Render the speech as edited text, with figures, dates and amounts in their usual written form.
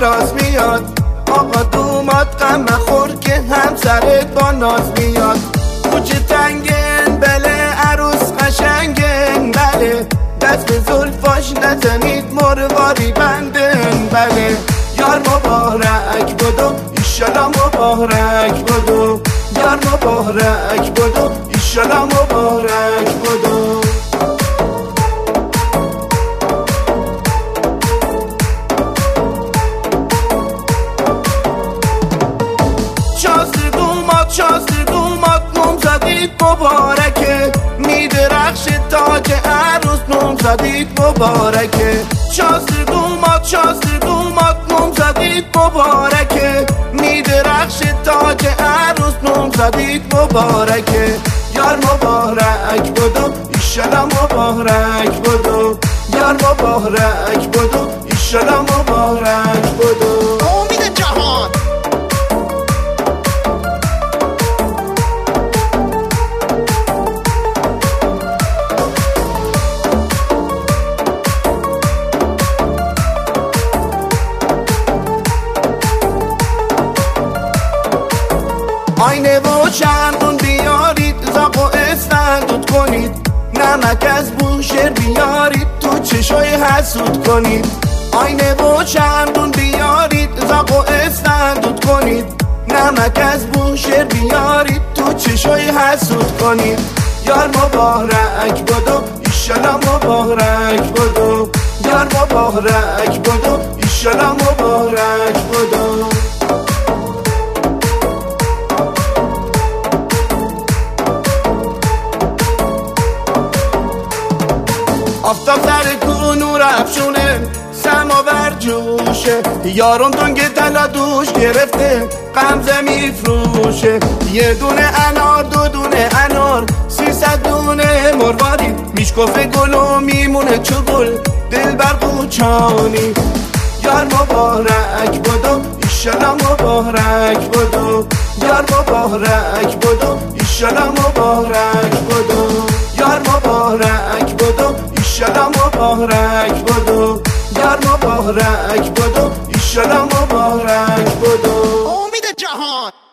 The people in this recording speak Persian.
شیراز میاد، آقا دومات غم مخور که همسرت با ناز میاد. کوچه تنگن بله عروس قشنگن بله، دست به زلفاش نزنید مرواری بندن بله. یار مبارک بدو ایشالا مبارک بدو، یار مبارک بدو ایشالا مبارک بدو. شازده دومات نوم زدید مبارکه، میدرخش تاج عروس نوم زدید مبارکه. شازده دومات نوم زدید مبارکه، میدرخش تاج عروس نوم زدید مبارکه. یار مبارک بدو ایشالا مبارک بدو، یار مبارک بدو ایشالا مبارک بدو. امید جهان آینه و چندون بیارید، زاق و استندود کنید، نمک از بوشهر بیارید تو چشای حسود کنید. آینه و چندون بیارید، زاق و استندود کنید، نمک از بوشهر بیارید تو چشای حسود کنید. یار مبارک بدو ایشالا مبارک بدو، یار مبارک بدو ایشالا مبارک بدو. آفتاب سر کو نور افشونه، سماور جوشه، یارم دنگ طلا دوش گرفته غمزه میفروشه. یه دونه انار دو دونه انار 300 دونه مرواری، میشکفه گل و میمونه چو گل دل بر قوچانی. یار مبارک بدو ایشالا مبارک بدو، یار مبارک بدو ایشالا مبارک بدو. یار مبارک بدو ایشالا مبارک بدو، یار مبارک بدو ایشالا مبارک بدو. امید جهان